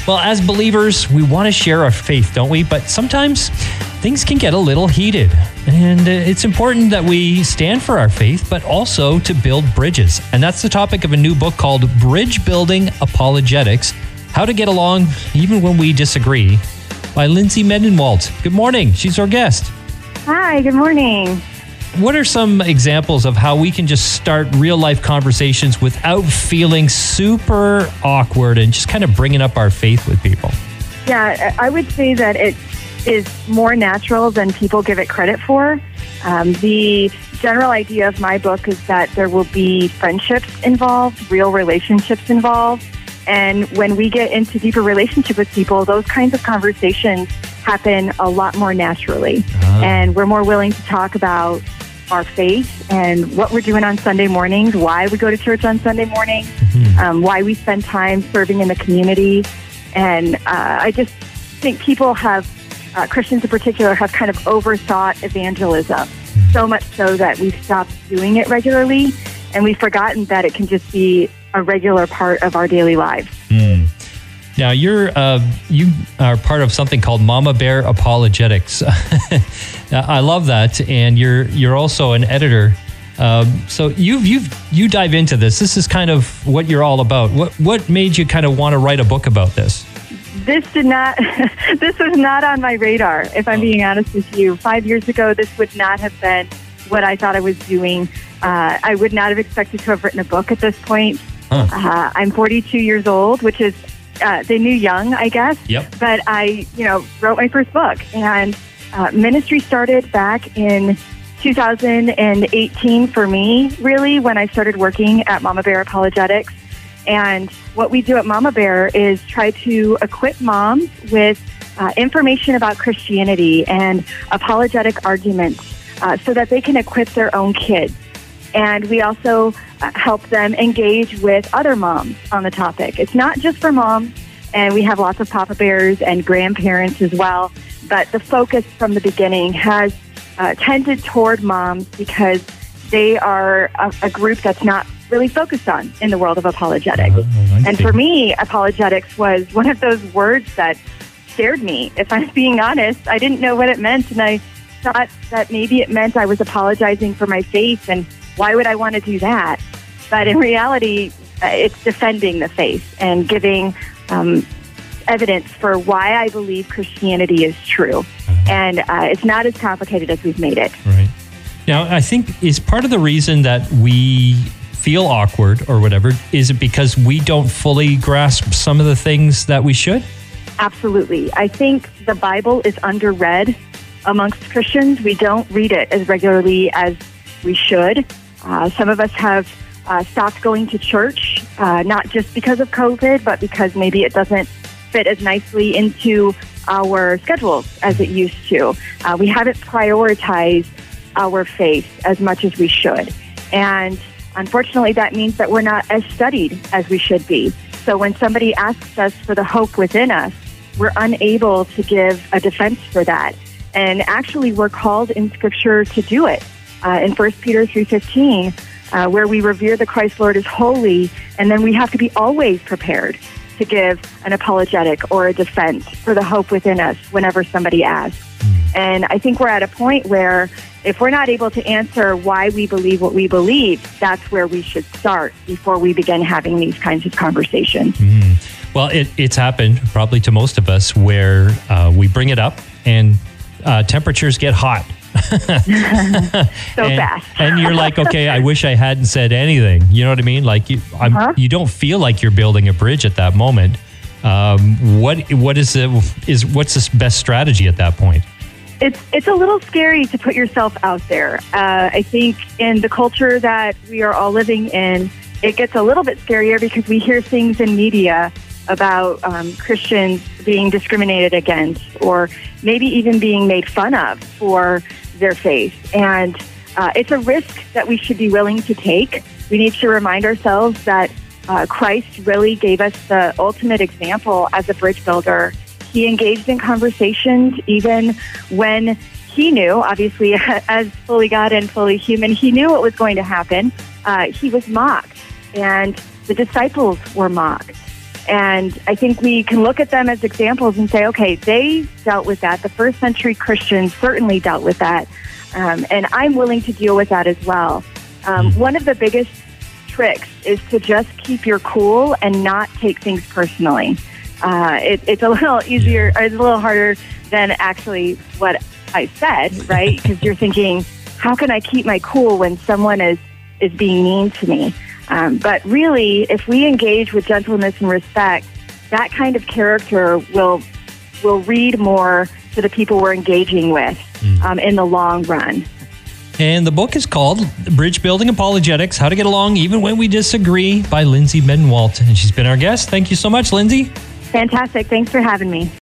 Well, as believers, we want to share our faith, don't we? But sometimes things can get a little heated. And it's important that we stand for our faith, but also to build bridges. And that's the topic of a new book called Bridge Building Apologetics: How to Get Along Even When We Disagree, by Lindsay Mendenwald. Good morning. She's our guest. Hi, good morning. What are some examples of how we can just start real-life conversations without feeling super awkward and just kind of bringing up our faith with people? Yeah, I would say that it is more natural than people give it credit for. The general idea of my book is that there will be friendships involved, real relationships involved, and when we get into deeper relationship with people, those kinds of conversations happen a lot more naturally. And we're more willing to talk about our faith and what we're doing on Sunday mornings, why we go to church on Sunday mornings, why we spend time serving in the community. And I just think people have, Christians in particular, have kind of overthought evangelism, so much so that we've stopped doing it regularly, and we've forgotten that it can just be a regular part of our daily lives. Now, you are part of something called Mama Bear Apologetics. I love that, and you're also an editor. So you dive into this. This is kind of what you're all about. What made you kind of want to write a book about this? This was not on my radar, if I'm being honest with you. 5 years ago, this would not have been what I thought I was doing. I would not have expected to have written a book at this point. I'm 42 years old, which is they knew young, I guess. Yep. But I, wrote my first book, and ministry started back in 2018 for me, really, when I started working at Mama Bear Apologetics. And what we do at Mama Bear is try to equip moms with information about Christianity and apologetic arguments so that they can equip their own kids. And we also help them engage with other moms on the topic. It's not just for moms, and we have lots of Papa Bears and grandparents as well, but the focus from the beginning has tended toward moms because they are a group that's not really focused on in the world of apologetics. And for me, apologetics was one of those words that scared me. If I'm being honest, I didn't know what it meant, and I thought that maybe it meant I was apologizing for my faith, and why would I want to do that? But in reality, it's defending the faith and giving evidence for why I believe Christianity is true. And it's not as complicated as we've made it. Right. Now, I think is part of the reason that we feel awkward or whatever, is it because we don't fully grasp some of the things that we should? Absolutely. I think the Bible is underread amongst Christians. We don't read it as regularly as we should. Some of us have stopped going to church, not just because of COVID, but because maybe it doesn't fit as nicely into our schedules as it used to. We haven't prioritized our faith as much as we should. And unfortunately, that means that we're not as studied as we should be. So when somebody asks us for the hope within us, we're unable to give a defense for that. And actually, we're called in Scripture to do it. In 1 Peter 3:15, where we revere the Christ Lord as holy, and then we have to be always prepared to give an apologetic or a defense for the hope within us whenever somebody asks. And I think we're at a point where if we're not able to answer why we believe what we believe, that's where we should start before we begin having these kinds of conversations. Well, it's happened probably to most of us where we bring it up and temperatures get hot. Fast. And you're like, okay, I wish I hadn't said anything. You know what I mean? Like you don't feel like you're building a bridge at that moment. What's the best strategy at that point? It's a little scary to put yourself out there. I think in the culture that we are all living in, it gets a little bit scarier because we hear things in media about Christians being discriminated against or maybe even being made fun of for their faith. And it's a risk that we should be willing to take. We need to remind ourselves that Christ really gave us the ultimate example as a bridge builder. He engaged in conversations even when he knew, obviously, as fully God and fully human, he knew what was going to happen. He was mocked, and the disciples were mocked. And I think we can look at them as examples and say, okay, they dealt with that. The first century Christians certainly dealt with that. And I'm willing to deal with that as well. One of the biggest tricks is to just keep your cool and not take things personally. It's a little easier, or it's a little harder than actually what I said, right? Because you're thinking, how can I keep my cool when someone is being mean to me? But really, if we engage with gentleness and respect, that kind of character will read more to the people we're engaging with in the long run. And the book is called Bridge Building Apologetics, How to Get Along Even When We Disagree by Lindsay Medenwalt. And she's been our guest. Thank you so much, Lindsay. Fantastic. Thanks for having me.